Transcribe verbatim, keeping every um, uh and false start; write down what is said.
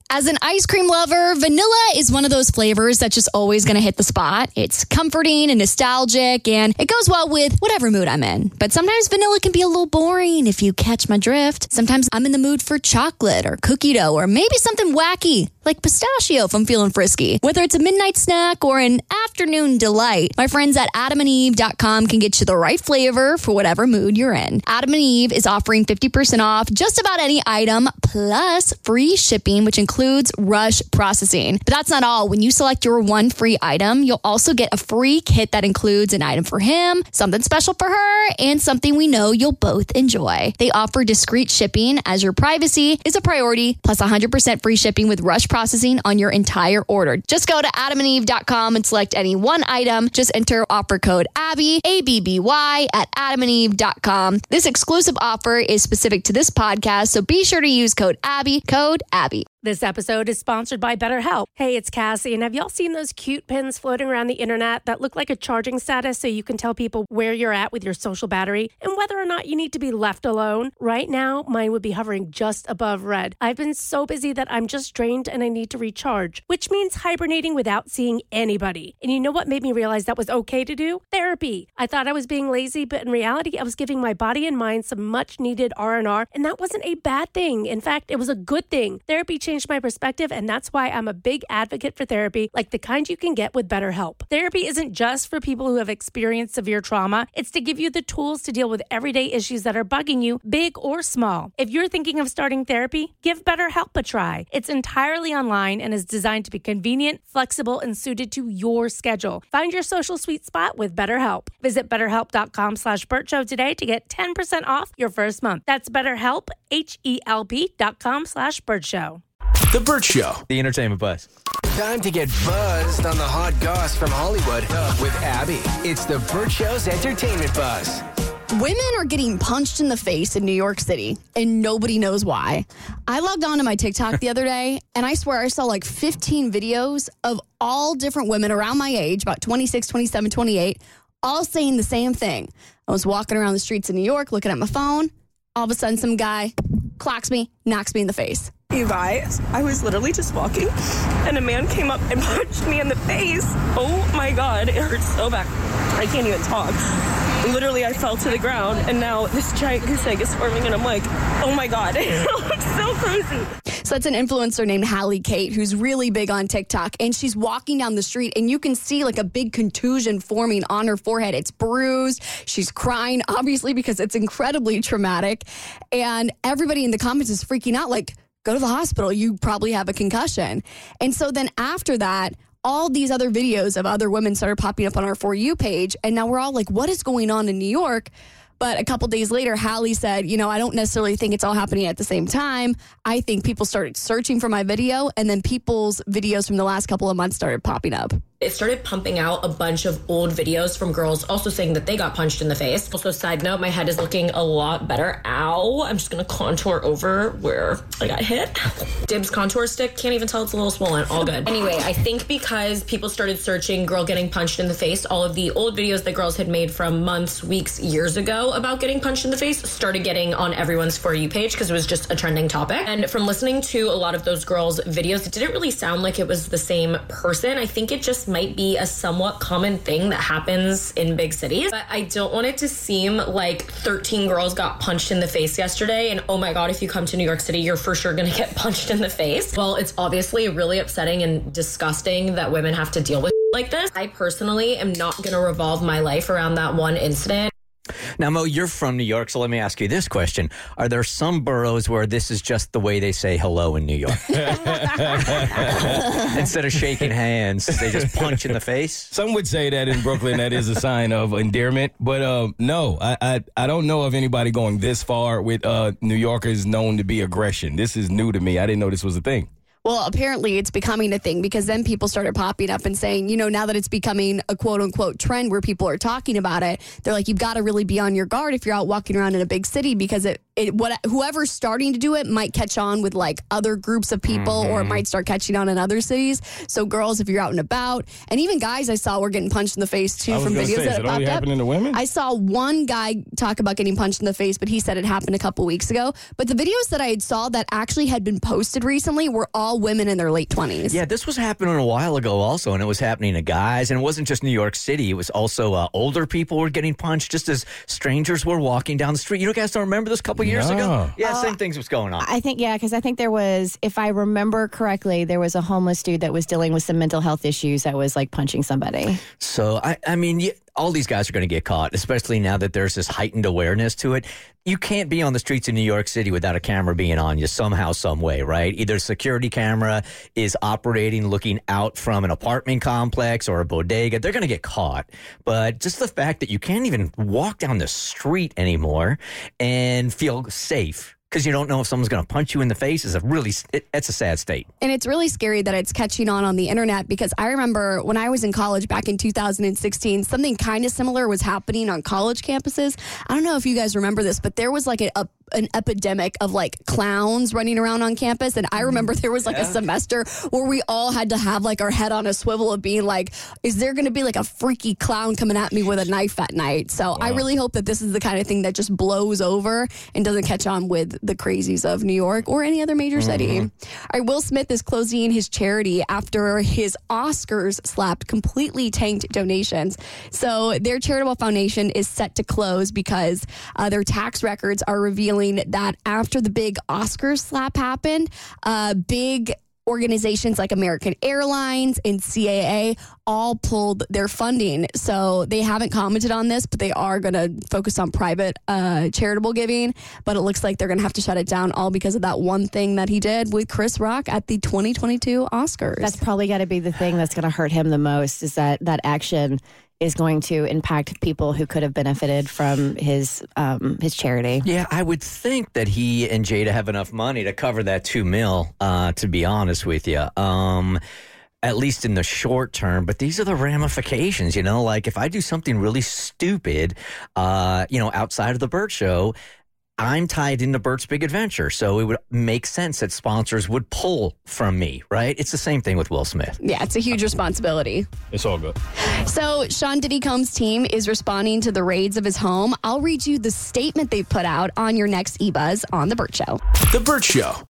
As an ice cream lover, vanilla is one of those flavors that's just always going to hit the spot. It's comforting and nostalgic, and it goes well with whatever mood I'm in. But sometimes vanilla can be a little boring if you catch my drift. Sometimes I'm in the mood for chocolate or cookie dough or maybe something wacky like pistachio if I'm feeling frisky. Whether it's a midnight snack or an afternoon delight, my friends at adam and eve dot com can get you the right flavor for whatever mood you're in. Adam and Eve is offering fifty percent off just about any item plus free shipping, which includes includes rush processing. But that's not all. When you select your one free item, you'll also get a free kit that includes an item for him, something special for her, and something we know you'll both enjoy. They offer discreet shipping as your privacy is a priority, plus one hundred percent free shipping with rush processing on your entire order. Just go to adam and eve dot com and select any one item. Just enter offer code Abby, A B B Y, at adam and eve dot com. This exclusive offer is specific to this podcast, so be sure to use code Abby, code Abby. This episode is sponsored by BetterHelp. Hey, it's Cassie, and have y'all seen those cute pins floating around the internet that look like a charging status so you can tell people where you're at with your social battery and whether or not you need to be left alone? Right now, mine would be hovering just above red. I've been so busy that I'm just drained and I need to recharge, which means hibernating without seeing anybody. And you know what made me realize that was okay to do? Therapy. I thought I was being lazy, but in reality, I was giving my body and mind some much-needed R and R, and that wasn't a bad thing. In fact, it was a good thing. Therapy changed changed my perspective, and that's why I'm a big advocate for therapy, like the kind you can get with BetterHelp. Therapy isn't just for people who have experienced severe trauma. It's to give you the tools to deal with everyday issues that are bugging you, big or small. If you're thinking of starting therapy, give BetterHelp a try. It's entirely online and is designed to be convenient, flexible, and suited to your schedule. Find your social sweet spot with BetterHelp. Visit betterhelp.com slash Burt Show today to get ten percent off your first month. That's BetterHelp, H-E-L-P dot com slash Burt Show. The Burt Show. The entertainment buzz. Time to get buzzed on the hot goss from Hollywood with Abby. It's the Burt Show's entertainment buzz. Women are getting punched in the face in New York City, and nobody knows why. I logged on to my TikTok the other day, and I swear I saw like fifteen videos of all different women around my age, about twenty-six, twenty-seven, twenty-eight, all saying the same thing. I was walking around the streets of New York looking at my phone. All of a sudden, some guy clocks me, knocks me in the face. You guys, I was literally just walking, and a man came up and punched me in the face. Oh my God, it hurts so bad. I can't even talk. Literally, I fell to the ground, and now this giant goose egg is forming, and I'm like, oh my God, it looks so crazy. So that's an influencer named Hallie Kate, who's really big on TikTok, and she's walking down the street, and you can see like a big contusion forming on her forehead. It's bruised. She's crying, obviously, because it's incredibly traumatic, and everybody in the comments is freaking out, like, go to the hospital. You probably have a concussion. And so then after that, all these other videos of other women started popping up on our For You page. And now we're all like, what is going on in New York? But a couple days later, Hallie said, you know, I don't necessarily think it's all happening at the same time. I think people started searching for my video, and then people's videos from the last couple of months started popping up. It started pumping out a bunch of old videos from girls also saying that they got punched in the face. Also, side note, my head is looking a lot better. Ow. I'm just going to contour over where I got hit. Dibs contour stick. Can't even tell it's a little swollen. All good. Anyway, I think because people started searching girl getting punched in the face, all of the old videos that girls had made from months, weeks, years ago about getting punched in the face started getting on everyone's For You page because it was just a trending topic. And from listening to a lot of those girls' videos, it didn't really sound like it was the same person. I think it just might be a somewhat common thing that happens in big cities. But I don't want it to seem like thirteen girls got punched in the face yesterday and oh my God, if you come to New York City, you're for sure gonna get punched in the face. Well, it's obviously really upsetting and disgusting that women have to deal with like this. I personally am not gonna revolve my life around that one incident. Now, Mo, you're from New York, so let me ask you this question. Are there some boroughs where this is just the way they say hello in New York? Instead of shaking hands, they just punch in the face? Some would say that in Brooklyn that is a sign of endearment. But uh, no, I, I I don't know of anybody going this far with uh, New Yorkers known to be aggression. This is new to me. I didn't know this was a thing. Well, apparently it's becoming a thing because then people started popping up and saying, you know, now that it's becoming a quote unquote trend where people are talking about it, they're like, you've got to really be on your guard if you're out walking around in a big city because it, it, what whoever's starting to do it might catch on with like other groups of people, mm-hmm. or it might start catching on in other cities. So girls, if you're out and about, and even guys I saw were getting punched in the face too from videos say, that it popped only up. happening to women? I saw one guy talk about getting punched in the face, but he said it happened a couple weeks ago. But the videos that I had saw that actually had been posted recently were all women in their late twenties. Yeah, this was happening a while ago also, and it was happening to guys, and it wasn't just New York City. It was also uh, older people were getting punched just as strangers were walking down the street. You guys don't remember this a couple years No. ago? Yeah, Uh, same things was going on. I think, yeah, because I think there was, if I remember correctly, there was a homeless dude that was dealing with some mental health issues that was like punching somebody. So, I, I mean, y- all these guys are going to get caught, especially now that there's this heightened awareness to it. You can't be on the streets of New York City without a camera being on you somehow, some way, right? Either a security camera is operating, looking out from an apartment complex or a bodega. They're going to get caught. But just the fact that you can't even walk down the street anymore and feel safe because you don't know if someone's going to punch you in the face is a really, it, it's a sad state. And it's really scary that it's catching on on the internet, because I remember when I was in college back in two thousand sixteen, something kind of similar was happening on college campuses. I don't know if you guys remember this, but there was like a, a an epidemic of like clowns running around on campus. And I remember there was like yeah. a semester where we all had to have like our head on a swivel of being like, is there going to be like a freaky clown coming at me with a knife at night? So wow. I really hope that this is the kind of thing that just blows over and doesn't catch on with the crazies of New York or any other major city. Mm-hmm. All right, Will Smith is closing his charity after his Oscars slapped completely tanked donations. So their charitable foundation is set to close because uh, their tax records are revealing that after the big Oscars slap happened, uh, big organizations like American Airlines and C A A all pulled their funding. So they haven't commented on this, but they are going to focus on private uh, charitable giving. But it looks like they're going to have to shut it down all because of that one thing that he did with Chris Rock at the twenty twenty-two Oscars. That's probably got to be the thing that's going to hurt him the most, is that that action is going to impact people who could have benefited from his um, his charity. Yeah, I would think that he and Jada have enough money to cover that two mil, uh, to be honest with you. Um, at least in the short term, but these are the ramifications, you know, like if I do something really stupid, uh, you know, outside of the Burt Show, I'm tied into Bert's Big Adventure, so it would make sense that sponsors would pull from me, right? It's the same thing with Will Smith. Yeah, it's a huge responsibility. It's all good. So Sean Diddy Combs' team is responding to the raids of his home. I'll read you the statement they put out on your next eBuzz on The Burt Show. The Burt Show.